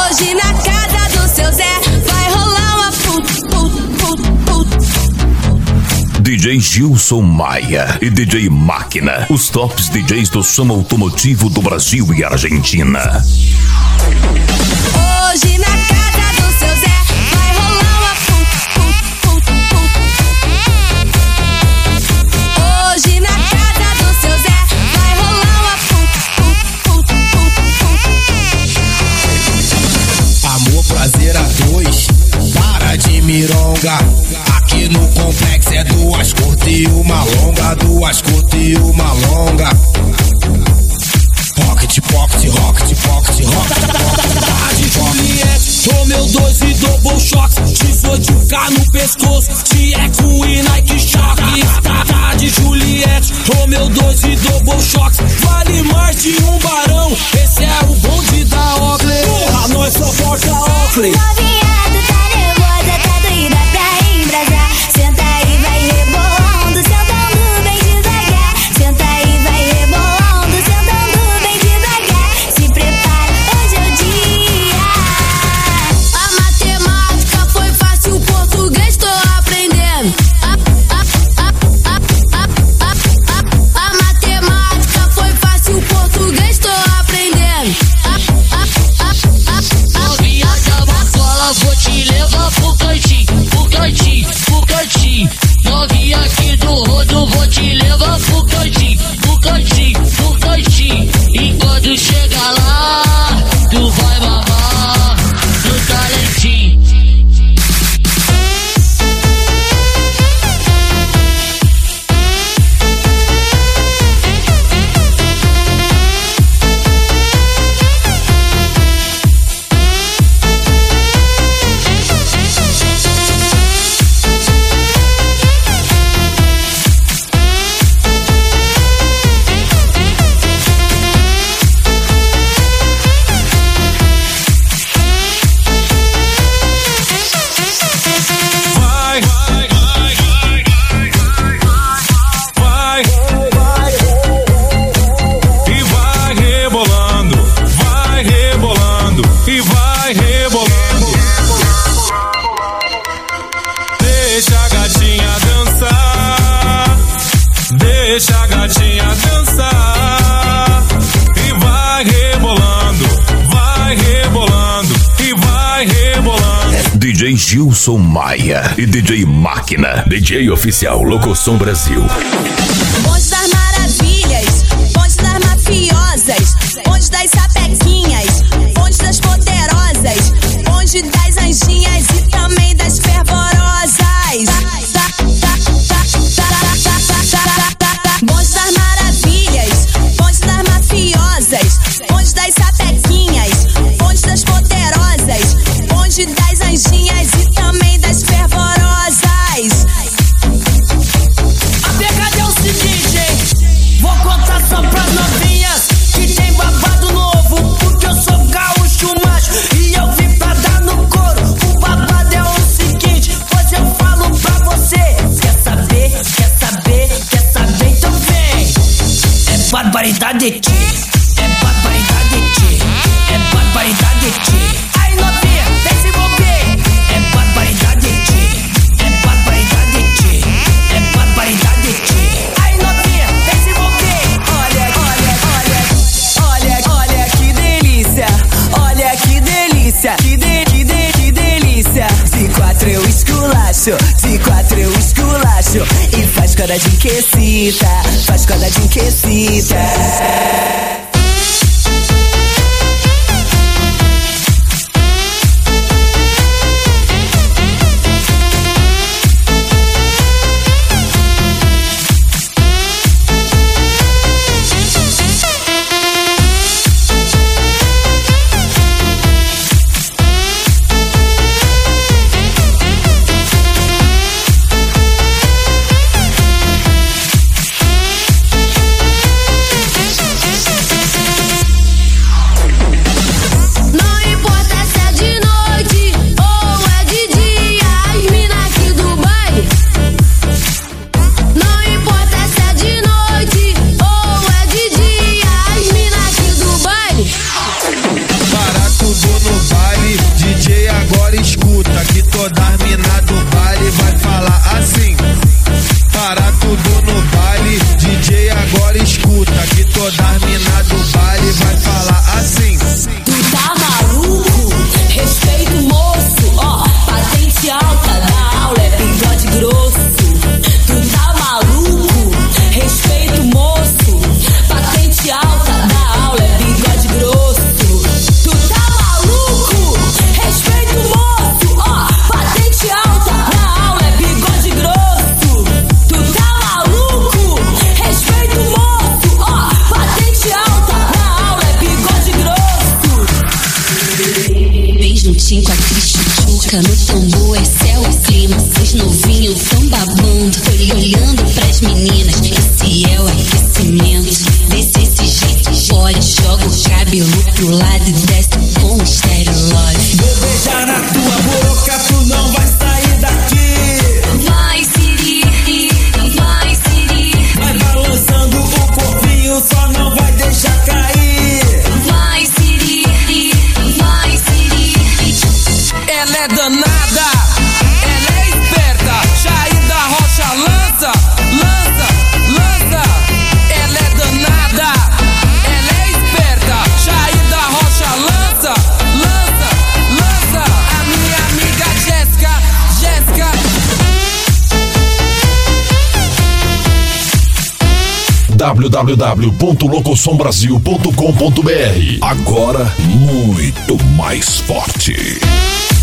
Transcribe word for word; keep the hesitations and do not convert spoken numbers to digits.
Hoje na casa do seu Zé vai rolar uma put, put, put, put. D J Gilson Maia e D J Máquina, os tops D Js do som automotivo do Brasil e Argentina. Hoje na casa do seu Zé vai rolar uma put, put, put, put. Hoje na casa do seu Zé vai rolar uma put, put, put, put. Amor, prazer a dois, para de mironga. Aqui no complexo é duas curtas e uma longa, duas curtas e uma longa. Rocket, pocket, rocket, pocket, rocket. Tá de Juliette, Romeu dois e double shock. Te vou de K no pescoço, te é com e Nike Shock. Tá, tá de Juliette, Romeu dois e double shock. Vale mais de um barão, esse é o bonde da Oakley. Porra, nós só porta Oakley. Novinha, tu tá nervosa, tá doida pra embrasar. Senta aí, vai rebolando, sentando bem devagar. Senta aí, vai rebolando, sentando bem devagar. Se prepara, hoje é o dia. A matemática foi fácil, o português tô aprendendo. A, a, a, a, a, a, a, a matemática foi fácil, o português tô aprendendo. A, a, a, a, a, Novinha da Bacola, vou te levar pro cantinho, pro cantinho, pro cantinho. Novinha aqui do rodo, vou te levar pro cantinho, pro cantinho, pro cantinho. E quando chegar lá, tu vai mamar no talentinho. Deixa a gatinha dançar e vai rebolando, vai rebolando e vai rebolando. D J Gilson Maia e D J Máquina, D J oficial Locosom Brasil. bonde das maravilhas, bonde das mafiosas, bonde das sapequinhas, bonde das poderosas, bonde das anjinhas e também das fervorosas. Bonde das maravilhas, bonde das mafiosas, bonde das sapequinhas, bonde das poderosas, bonde das anjinhas e também das fervorosas. A pegada é o seguinte, hein? Vou contar só pras novinhas que tem babado novo, porque eu sou gaúcho macho e eu vim pra dar no couro. O babado é o seguinte, pois eu falo pra você. Quer saber, quer saber, quer saber, então vem. É barbaridade de ti, é barbaridade de ti, é barbaridade de ti. Aí novinha, vem se envolver. É barbaridade de ti, é barbaridade de ti, é barbaridade de ti. Aí novinha, vem se envolver. Olha, olha, olha, olha, olha que delícia, olha que delícia, que de, que de, que delícia. De quatro eu esculacho, de quatro eu esculacho e faz cara de inquecita, faz cara de inquecita. música no tambor, esse é o clima. Os novinhos tão babando, tô olhando pras meninas. Esse é o aquecimento. Desse esse jeito, pode, joga o cabelo pro lado e desce com o stereo love. Vou beijar na tua boca, tu não vai sair daqui. Vai, Siri, vai, Siri. Vai balançando o corpinho, só não vai deixar cair. Vai, Siri, vai, Siri. Ela é danada, ela é esperta. Jair da Rocha lança, lança, lança. Ela é danada, ela é esperta. Jair da Rocha lança, lança, lança. A minha amiga Jéssica, Jéssica. w w w ponto locosom brasil ponto com ponto b r. Agora muito mais forte.